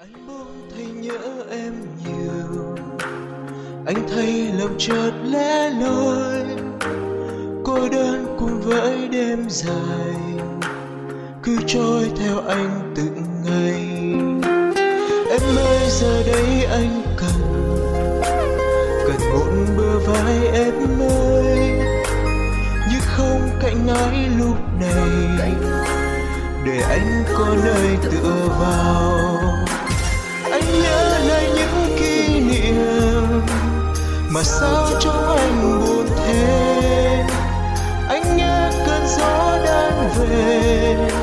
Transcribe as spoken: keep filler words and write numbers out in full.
Anh bỗng thấy nhớ em nhiều, anh thấy lòng chợt lẻ loi, cô đơn cùng với đêm dài cứ trôi theo anh từng ngày. Em ơi giờ đây anh cần cần một bờ vai em ơi, nhưng không cạnh ai lúc này để anh có nơi tựa vào. Anh nhớ lại những kỷ niệm mà sao trong anh buồn thế. Anh nghe cơn gió đang về